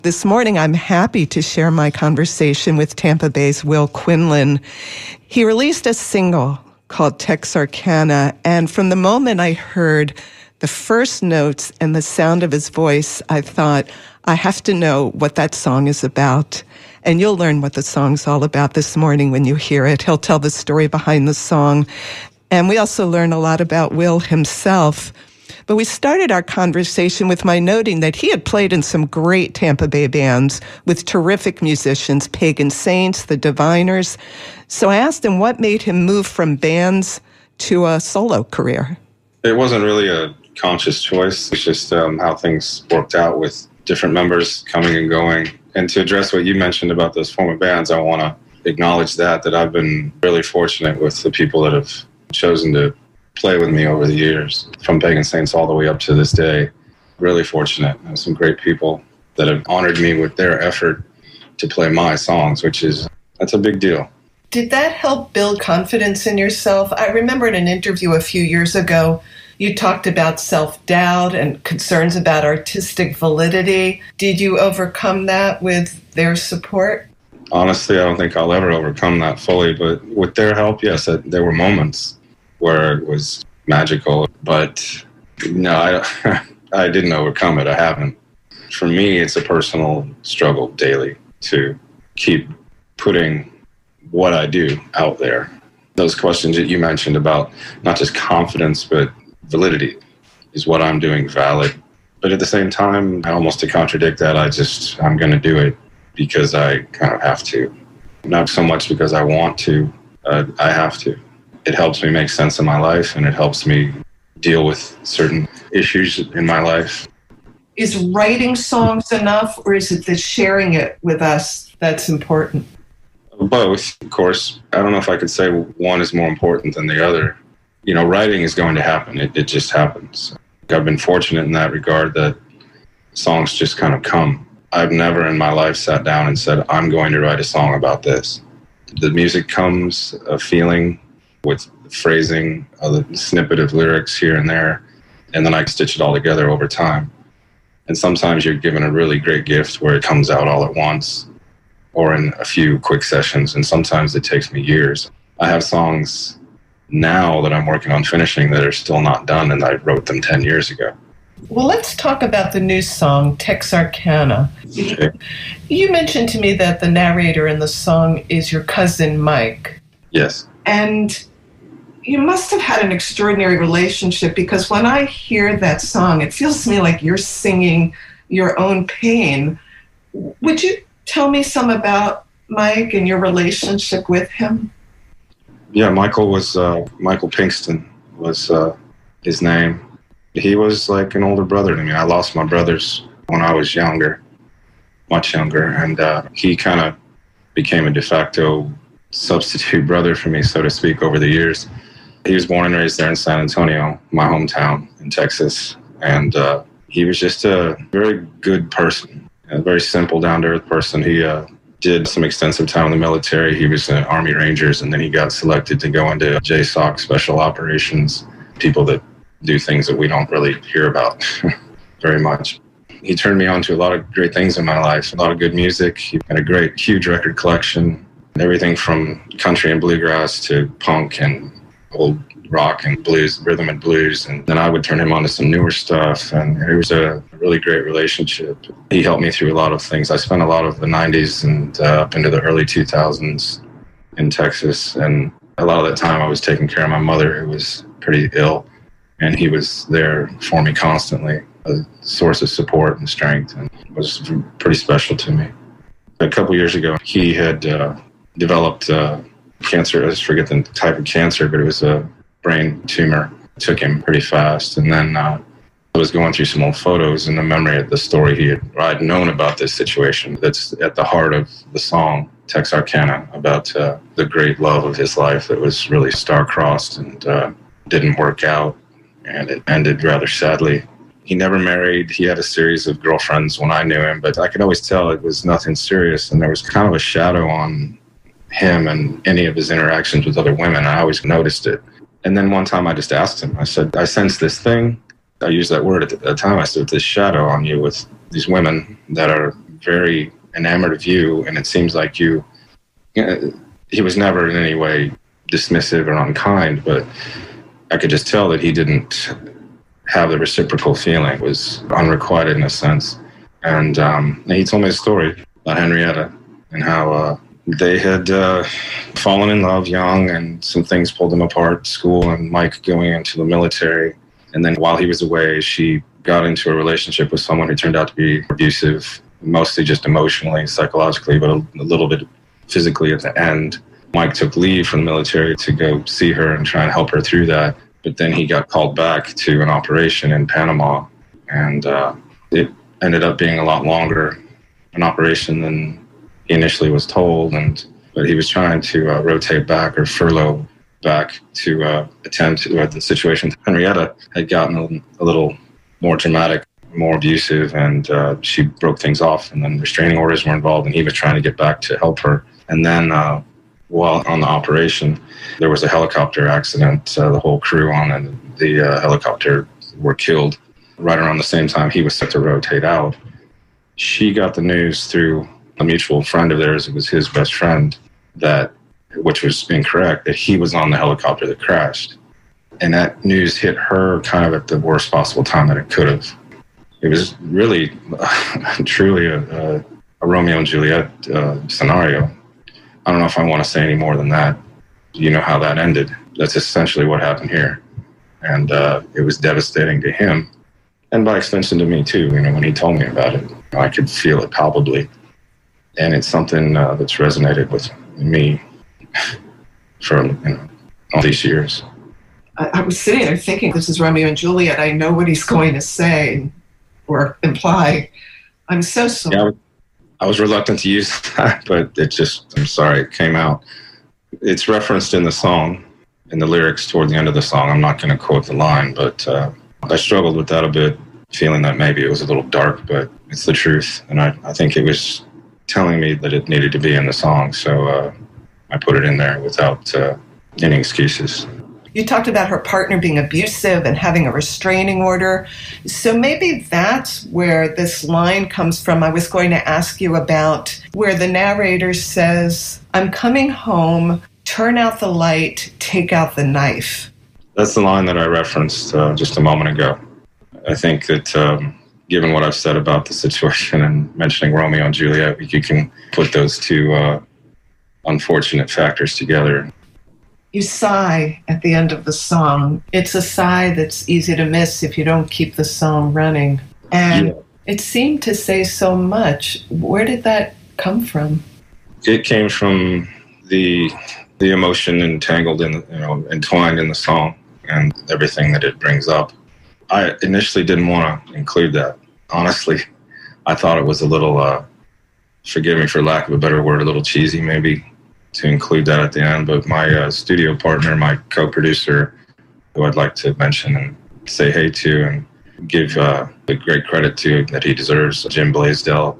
This morning, I'm happy to share my conversation with Tampa Bay's Will Quinlan. He released a single called Texarkana, and from the moment I heard the first notes and the sound of his voice, I thought, I have to know what that song is about. And you'll learn what the song's all about this morning when you hear it. He'll tell the story behind the song. And we also learn a lot about Will himself. But we started our conversation with my noting that he had played in some great Tampa Bay bands with terrific musicians, Pagan Saints, the Diviners. So I asked him what made him move from bands to a solo career. It wasn't really a conscious choice. It's just how things worked out with different members coming and going. And to address what you mentioned about those former bands, I want to acknowledge that I've been really fortunate with the people that have chosen to play with me over the years, from Pagan Saints all the way up to this day. Really fortunate. And some great people that have honored me with their effort to play my songs, that's a big deal. Did that help build confidence in yourself? I remember in an interview a few years ago, you talked about self-doubt and concerns about artistic validity. Did you overcome that with their support? Honestly, I don't think I'll ever overcome that fully, but with their help, yes, there were moments where it was magical, but no, I didn't overcome it. I haven't. For me, it's a personal struggle daily to keep putting what I do out there. Those questions that you mentioned about not just confidence, but validity. Is what I'm doing valid? But at the same time, almost to contradict that, I'm going to do it because I kind of have to. Not so much because I want to, I have to. It helps me make sense of my life, and it helps me deal with certain issues in my life. Is writing songs enough, or is it the sharing it with us that's important? Both, of course. I don't know if I could say one is more important than the other. Writing is going to happen. It just happens. I've been fortunate in that regard that songs just kind of come. I've never in my life sat down and said, I'm going to write a song about this. The music comes, a feeling with phrasing, a snippet of lyrics here and there, and then I stitch it all together over time. And sometimes you're given a really great gift where it comes out all at once or in a few quick sessions, and sometimes it takes me years. I have songs now that I'm working on finishing that are still not done, and I wrote them 10 years ago. Well, let's talk about the new song, Texarkana. Okay. You mentioned to me that the narrator in the song is your cousin, Mike. Yes. And you must have had an extraordinary relationship, because when I hear that song, it feels to me like you're singing your own pain. Would you tell me some about Mike and your relationship with him? Yeah, Michael Pinkston was his name. He was like an older brother to me. I lost my brothers when I was younger, much younger, and he kind of became a de facto substitute brother for me, so to speak, over the years. He was born and raised there in San Antonio, my hometown in Texas, and he was just a very good person, a very simple, down-to-earth person. He did some extensive time in the military. He was in Army Rangers, and then he got selected to go into JSOC, Special Operations, people that do things that we don't really hear about very much. He turned me on to a lot of great things in my life, a lot of good music. He had a great, huge record collection, everything from country and bluegrass to punk and old rock and blues, rhythm and blues. And then I would turn him on to some newer stuff, and it was a really great relationship. He helped me through a lot of things. I spent a lot of the 90s and up into the early 2000s in Texas, and a lot of that time I was taking care of my mother, who was pretty ill, and he was there for me constantly, a source of support and strength, and it was pretty special to me. A couple years ago, he had developed cancer. I forget the type of cancer, but it was a brain tumor. It took him pretty fast. And then I was going through some old photos in the memory of the story I'd known about this situation. That's at the heart of the song, Texarkana, about the great love of his life that was really star-crossed and didn't work out, and it ended rather sadly. He never married. He had a series of girlfriends when I knew him, but I could always tell it was nothing serious, and there was kind of a shadow on him and any of his interactions with other women. I always noticed it. And then one time I just asked him, I said, I sense this thing. I used that word at the time. I said, this shadow on you with these women that are very enamored of you, and it seems like he was never in any way dismissive or unkind, but I could just tell that he didn't have the reciprocal feeling. It was unrequited in a sense. And he told me a story about Henrietta and how they had fallen in love young, and some things pulled them apart, school and Mike going into the military. And then while he was away, she got into a relationship with someone who turned out to be abusive, mostly just emotionally, psychologically, but a little bit physically at the end. Mike took leave from the military to go see her and try and help her through that. But then he got called back to an operation in Panama, and it ended up being a lot longer an operation than he initially was told. But he was trying to rotate back or furlough back to attend to the situation. Henrietta had gotten a little more dramatic, more abusive, and she broke things off, and then restraining orders were involved, and he was trying to get back to help her. And then while on the operation, there was a helicopter accident. The whole crew on the helicopter were killed right around the same time he was set to rotate out. She got the news through a mutual friend of theirs. It was his best friend, which was incorrect, that he was on the helicopter that crashed. And that news hit her kind of at the worst possible time that it could have. It was really, truly a Romeo and Juliet scenario. I don't know if I want to say any more than that. You know how that ended. That's essentially what happened here. And it was devastating to him, and by extension to me too. When he told me about it, I could feel it palpably. And it's something that's resonated with me for all these years. I was sitting there thinking, this is Romeo and Juliet. I know what he's going to say or imply. I'm so sorry. Yeah, I was reluctant to use that, but I'm sorry, it came out. It's referenced in the song, in the lyrics toward the end of the song. I'm not going to quote the line, but I struggled with that a bit, feeling that maybe it was a little dark, but it's the truth. And I think it was telling me that it needed to be in the song, so I put it in there without any excuses. You talked about her partner being abusive and having a restraining order. So maybe that's where this line comes from. I was going to ask you about where the narrator says, "I'm coming home, turn out the light, take out the knife." That's the line that I referenced just a moment ago. I think that given what I've said about the situation and mentioning Romeo and Juliet, you can put those two unfortunate factors together. You sigh at the end of the song. It's a sigh that's easy to miss if you don't keep the song running. And It seemed to say so much. Where did that come from? It came from the emotion entwined in the song and everything that it brings up. I initially didn't want to include that. Honestly, I thought it was a little, forgive me for lack of a better word, a little cheesy maybe, to include that at the end. But my studio partner, my co-producer, who I'd like to mention and say hey to and give the great credit to that he deserves, Jim Blaisdell,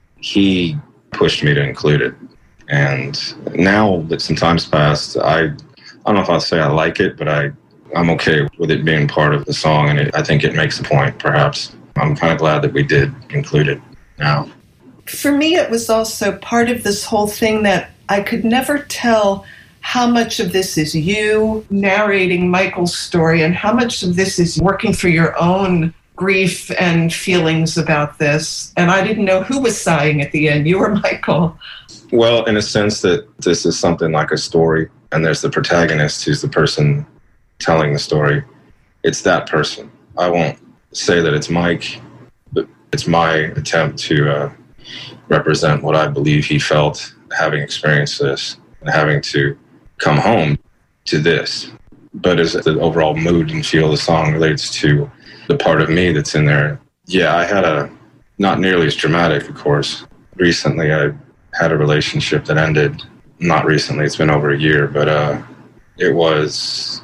he pushed me to include it. And now that some time's passed, I don't know if I'll say I like it, but I'm okay with it being part of the song, and I think it makes a point, perhaps. I'm kind of glad that we did include it now. For me, it was also part of this whole thing that I could never tell how much of this is you narrating Michael's story and how much of this is working through your own grief and feelings about this. And I didn't know who was sighing at the end, you or Michael. Well, in a sense that this is something like a story, and there's the protagonist who's the person telling the story. It's that person. I won't say that it's Mike, but it's my attempt to represent what I believe he felt having experienced this and having to come home to this. But as the overall mood and feel of the song relates to the part of me that's in there, yeah, I had not nearly as dramatic, of course. Recently, I had a relationship that ended. Not recently, it's been over a year, but it was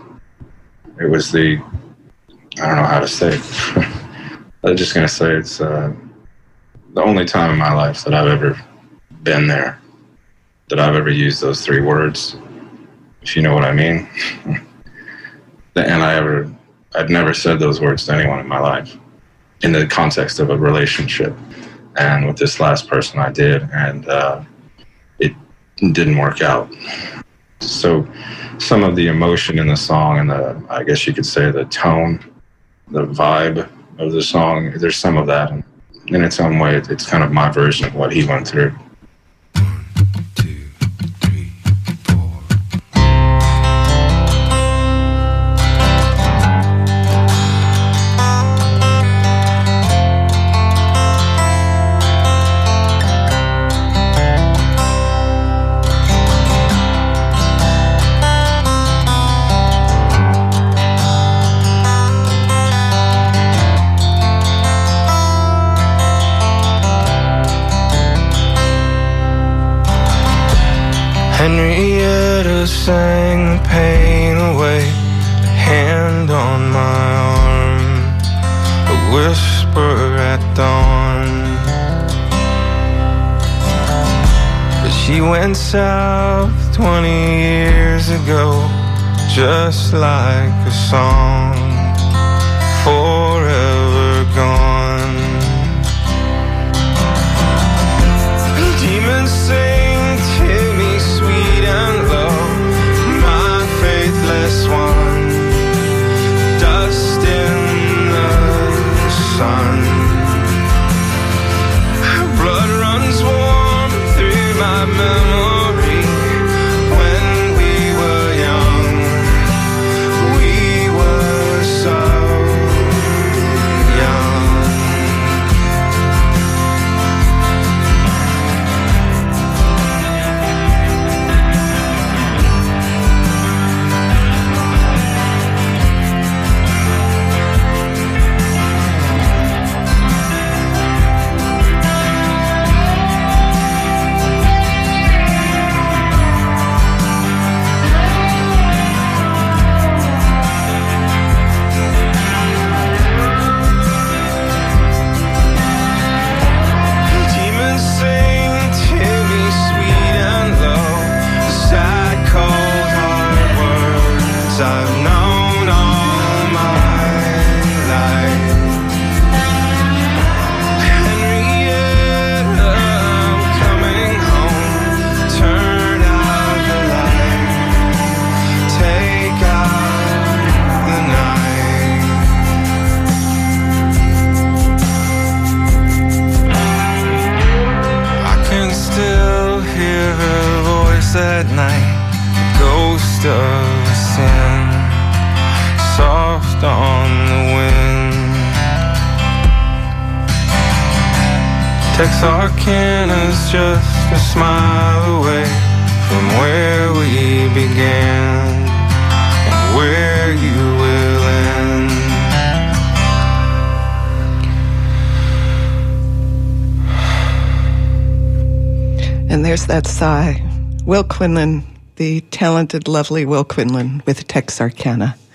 the, I don't know how to say it. I'm just going to say it's the only time in my life that I've ever been there, that I've ever used those three words, if you know what I mean. And I'd never said those words to anyone in my life in the context of a relationship. And with this last person I did, and it didn't work out. So some of the emotion in the song and I guess you could say the tone, the vibe of the song, there's some of that. And in its own way, it's kind of my version of what he went through. Henrietta sang the pain away, a hand on my arm, a whisper at dawn. But she went south 20 years ago, just like a song, forever gone. Demons sing to me sweet and low, my faithless one, dust in the sun. Blood runs warm through my memory. When we were young, we were so young. Demons sing to me sweet and low, the sad, cold, hard words I've known all my life. Henrietta, I'm coming home. Turn out the light, take out the night. I can still hear her voice at night, the ghost of a sin, soft on the wind. Texarkana's just a smile away from where we began and where you will end. And there's that sigh. Will Quinlan, the talented, lovely Will Quinlan with Texarkana.